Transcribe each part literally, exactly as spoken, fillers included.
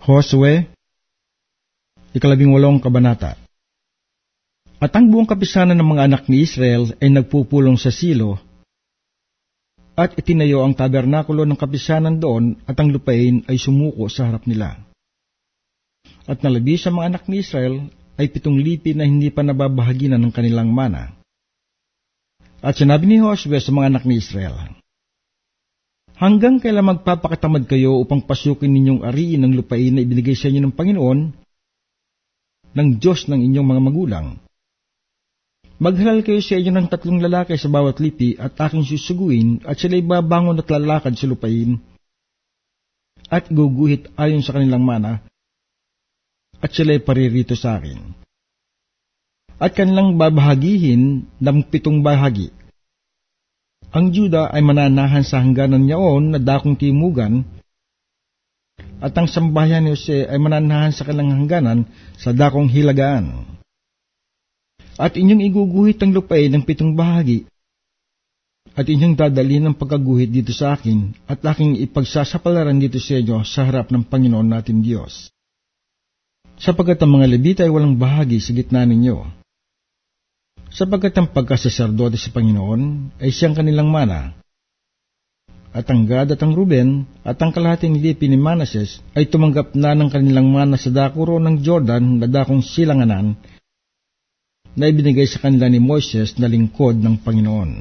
Josue, ikalabing walong kabanata. At ang buong kapisanan ng mga anak ni Israel ay nagpupulong sa Silo, at itinayo ang tabernakulo ng kapisanan doon, at ang lupain ay sumuko sa harap nila. At nalabi sa mga anak ni Israel ay pitong lipi na hindi pa nababahaginan ng kanilang mana. At sinabi ni Josue sa mga anak ni Israel, hanggang kailan magpapakatamad kayo upang pasukin ninyong ariin ang lupain na ibinigay sa inyo ng Panginoon, ng Diyos ng inyong mga magulang? Maghalal kayo sa inyo ng tatlong lalaki sa bawat lipi at aking susuguin, at sila'y babangon at lalakad sa lupain, at guguhit ayon sa kanilang mana, at sila'y paririto sa akin. At kanilang babahagihin ng pitong bahagi. Ang Juda ay mananahan sa hangganan niyaon na dakong timugan, at ang sambahayan ni Jose ay mananahan sa kanilang hangganan sa dakong hilagaan. At inyong iguguhit ang lupain ng pitong bahagi, at inyong dadalhin ang pagkaguhit dito sa akin, at aking ipagsasapalaran dito sa inyo sa harap ng Panginoon natin Diyos. Sapagkat ang mga Levita ay walang bahagi sa gitna ninyo. Sapagkat ang pagkasaserdote sa Panginoon ay siyang kanilang mana. At ang Gad at ang Ruben at ang kalahating lipi ni Manases ay tumanggap na ng kanilang mana sa dakuro ng Jordan na dakong silanganan, na ibinigay sa kanila ni Moises na lingkod ng Panginoon.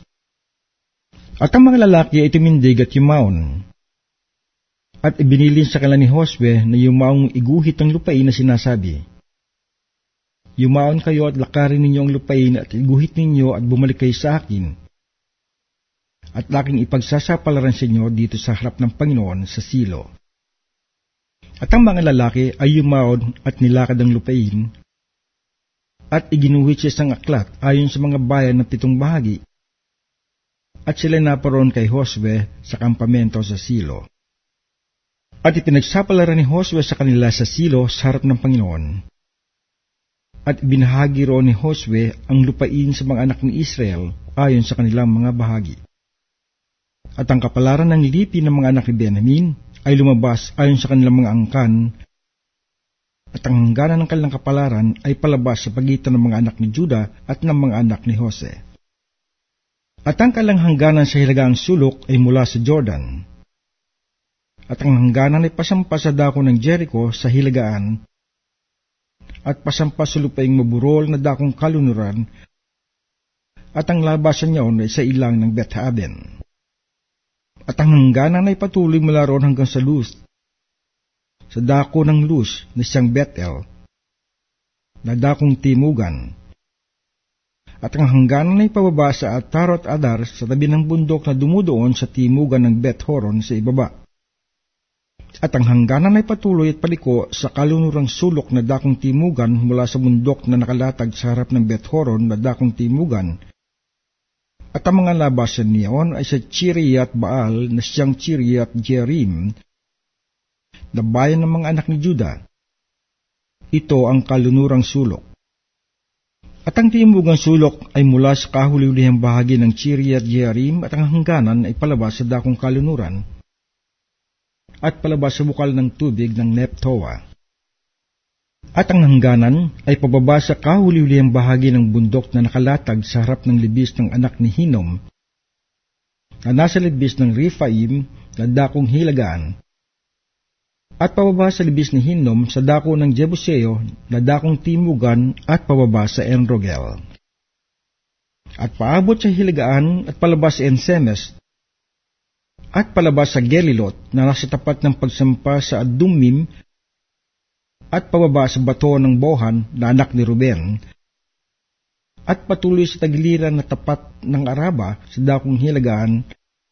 At ang mga lalaki ay tumindig at yumaon, at ibinilin sa kanila ni Josue na yumaong iguhit ang lupain na sinasabi, yumaon kayo at lakarin ninyo ang lupain at iguhit ninyo at bumalik kayo sa akin, at aking ipagsasapalaran sa inyo dito sa harap ng Panginoon sa Silo. At ang mga lalaki ay yumaon at nilakad ang lupain, at iginuhit siya sang aklat ayon sa mga bayan ng pitong bahagi, at sila naparoon kay Josue sa kampamento sa Silo. At ipinagsapalaran ni Josue sa kanila sa Silo sa harap ng Panginoon, at binahagi roon ni Josue ang lupain sa mga anak ni Israel ayon sa kanilang mga bahagi. At ang kapalaran ng lipi ng mga anak ni Benjamin ay lumabas ayon sa kanilang mga angkan, at ang hangganan ng kanilang kapalaran ay palabas sa pagitan ng mga anak ni Juda at ng mga anak ni Jose. At ang kanilang hangganan sa hilagaang sulok ay mula sa Jordan. At ang hangganan ay pasampa sa dako ng Jericho sa hilagaan, at pasampa sa lupaing maburol na dakong kalunuran, at ang labasan niyaon ay sa ilang ng Beth-Aben. At ang hangganan ay patuloy mula roon hanggang sa Luz, sa dako ng Luz na siyang Bethel, na dakong timugan. At ang hangganan ay pababa sa Atarot Adar sa tabi ng bundok na dumudoon sa timugan ng Beth-Horon sa ibaba. At ang hangganan ay patuloy at paliko sa kalunurang sulok na dakong timugan mula sa bundok na nakalatag sa harap ng Beth-Horon na dakong timugan. At ang mga labasan niyaon ay sa Chiriyat Baal na siyang Chiriyat Jearim, na bayan ng mga anak ni Juda. Ito ang kalunurang sulok. At ang timugang sulok ay mula sa kahuli-hulihang bahagi ng Chiriyat Jearim, at ang hangganan ay palabas sa dakong kalunuran, at palabas sa bukal ng tubig ng Neptoa. At ang hangganan ay pababa sa kahuli-hulihang bahagi ng bundok na nakalatag sa harap ng libis ng anak ni Hinom, na nasa libis ng Rephaim na dakong hilagaan, at pababa sa libis ni Hinnom sa dako ng Jebuseo na dakong timugan, at pababa sa Enrogel. At paabot sa hilagaan at palabas sa Ensemes, at palabas sa Gelilot na nasa tapat ng pagsampa sa Adumim, at pababa sa bato ng Bohan na anak ni Ruben, at patuloy sa tagiliran na tapat ng Araba sa dakong hilagaan,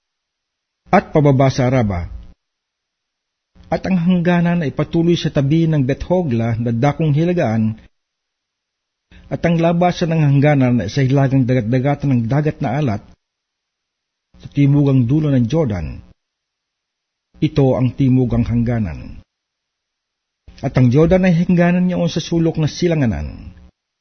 at pababa sa Araba. At ang hangganan ay patuloy sa tabi ng Beth-Hogla na dakong hilagaan, at ang labasan ng hangganan ay sa hilagang dagat-dagatan ng dagat na alat sa timugang dulo ng Jordan. Ito ang timugang hangganan. At ang Jordan ay hangganan niyaon sa sulok na silanganan.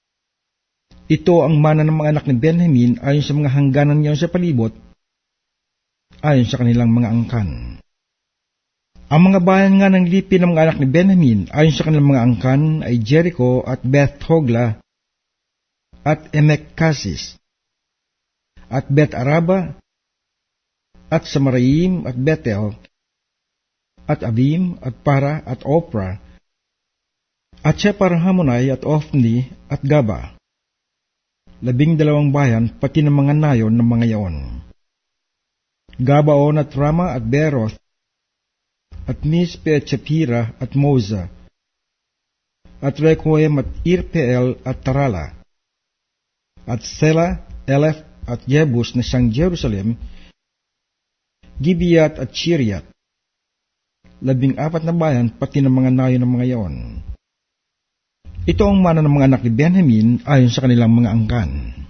Ito ang mana ng mga anak ni Benjamin ayon sa mga hangganan niyaon sa palibot, ayon sa kanilang mga angkan. Ang mga bayan nga ng lipi ng mga anak ni Benjamin ayon sa kanilang mga angkan ay Jericho at Beth Hogla at Emekkasis at Beth Araba at Samaraim at Bethel at Abim at Para at Opra at Shephar-Hamonai at Ophni at Gaba. Labing dalawang bayan pati ng mga nayon ng mga yaon. Gabaon at Rama at Beroth at Mispe at Shapira at Moza at Requiem at Irpeel at Tarala at Sela, Elef at Jebus na siyang Jerusalem, Gibeat at Chiriat. Labing apat na bayan pati ng mga nayon ng mga yaon. Ito ang mana ng mga anak ni Benjamin ayon sa kanilang mga angkan.